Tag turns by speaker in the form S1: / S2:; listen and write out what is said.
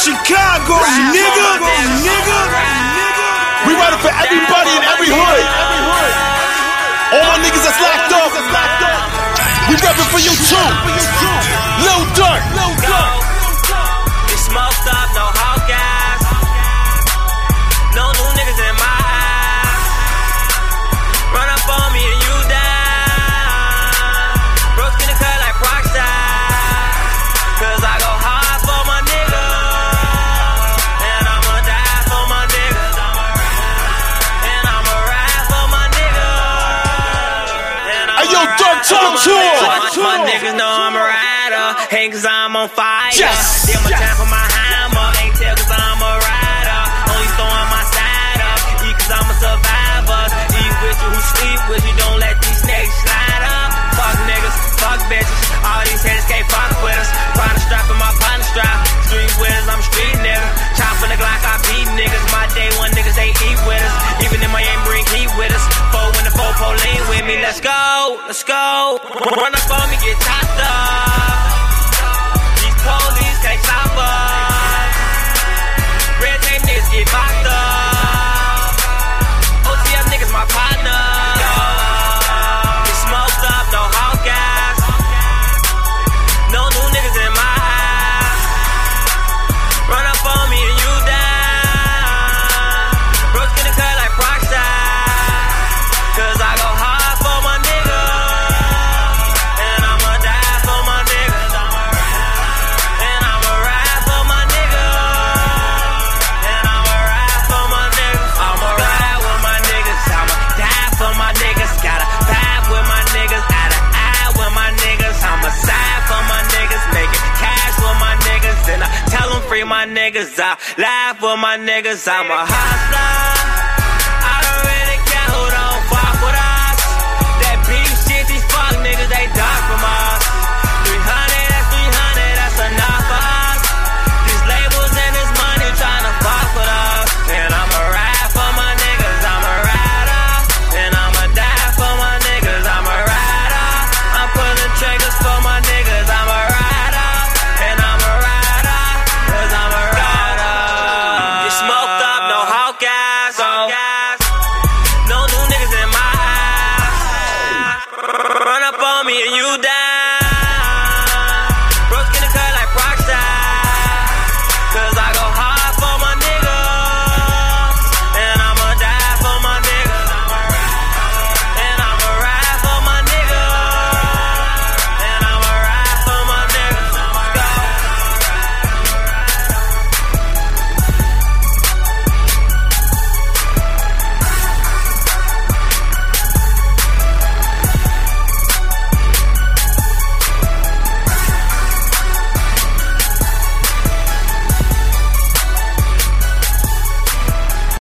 S1: Chicago, nigga. We riding for everybody in every hood. All my niggas that's locked up. We reppin' for you too. Lil Durk.
S2: We smoked up, no hog gas. No new niggas in my ass. Run up on me and you down. Broke in the cut like Rockstar. Cause I go hard for my nigga. And I'ma die for my nigga. And I'ma ride for my nigga.
S1: Ayo, Durk, talk to him.
S2: My niggas know I'm a rider. Hate cause I'm on fire.
S1: Yes.
S2: Deal my time for my hammer. Ain't tell cause I'm a rider. Only throwing my side up. Eat cause I'm a survivor. Eat with you, who sleep with you. Don't let these snakes slide up. Fuck niggas, fuck bitches. All these haters can't fuck with us. Partner strap in my partner strap. Street winners, I'm a street nigga. Chopping the Glock, I beat niggas. My day one niggas, they eat with us. Even in Miami, bring heat with us. Four in the four, lean with me. Let's go, let's go. Run up on me, get chopped up. These police can't stop us. Red tape niggas get locked up. OTF niggas my partner. We smoked up, no hog gas. No new niggas in my ass. Run up on me and you down. Broke in the cut like Rockstar. Cause I go hard for my nigga. And I'ma die for my nigga. And I'ma ride for my nigga. And I'ma ride for my niggas. I'ma ride with my niggas. I'ma die for my niggas. Gotta vibe with my niggas. Eye to eye with my niggas. I'ma side for my niggas. Making cash with my niggas. And I tell them free my niggas. I laugh with my niggas. I'm a hustler.